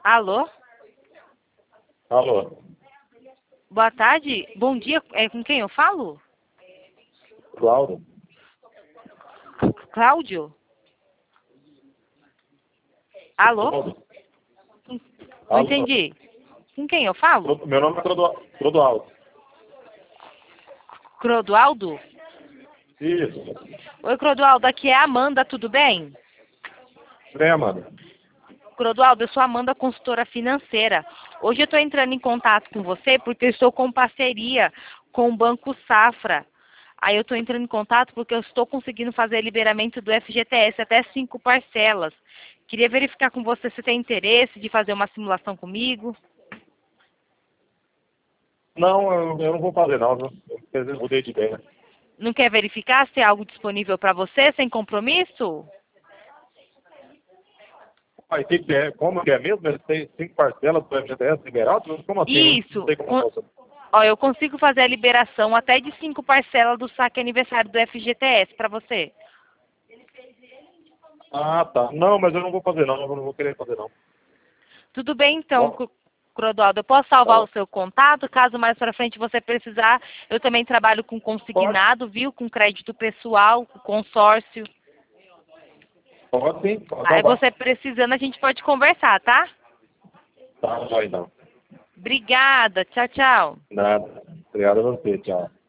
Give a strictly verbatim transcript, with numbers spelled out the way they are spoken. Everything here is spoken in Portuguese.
Alô? Alô? Boa tarde. Bom dia. É com quem eu falo? Cláudio? Cláudio? Alô? Cláudio? Não Alô? entendi. Com quem eu falo? Meu nome é Clodo- Clodoaldo. Clodoaldo? Isso. Oi, Clodoaldo. Aqui é a Amanda, tudo bem? Bem, Amanda. Clodoaldo, eu sou a Amanda, consultora financeira. Hoje eu estou entrando em contato com você porque eu estou com parceria com o Banco Safra. Aí eu estou entrando em contato porque eu estou conseguindo fazer liberamento do F G T S até cinco parcelas. Queria verificar com você se tem interesse de fazer uma simulação comigo. Não, eu, eu não vou fazer não, viu? Eu mudei de ideia. Não quer verificar se é algo disponível para você, sem compromisso? Aí, que que é? Como que é mesmo? Ele tem cinco parcelas do F G T S liberado? Como assim? Não Isso. sei como Com- funciona. Ó, eu consigo fazer a liberação até de cinco parcelas do saque aniversário do F G T S para você. Ah, tá. Não, mas eu não vou fazer não, eu não vou querer fazer não. Tudo bem, então, Bom, Cro- Clodoaldo. Eu posso tá salvar o bom. seu contato, caso mais para frente você precisar. Eu também trabalho com Pode, consignado, viu? Com crédito pessoal, com consórcio. pode sim, pode Aí salvar. você precisando, a gente pode conversar, tá? Tá, vai então. Obrigada. Tchau, tchau. Nada. Obrigado a você, tchau.